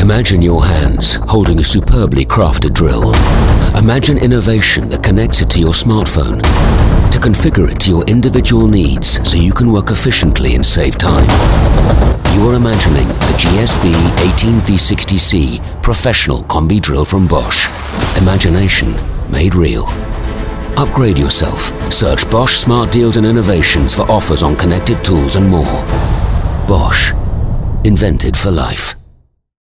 Imagine your hands holding a superbly crafted drill. Imagine innovation that connects it to your smartphone to configure it to your individual needs so you can work efficiently and save time. You are imagining the GSB 18V60C professional combi drill from Bosch. Imagination made real. Upgrade yourself. Search Bosch Smart Deals and Innovations for offers on connected tools and more. Bosch. Invented for life.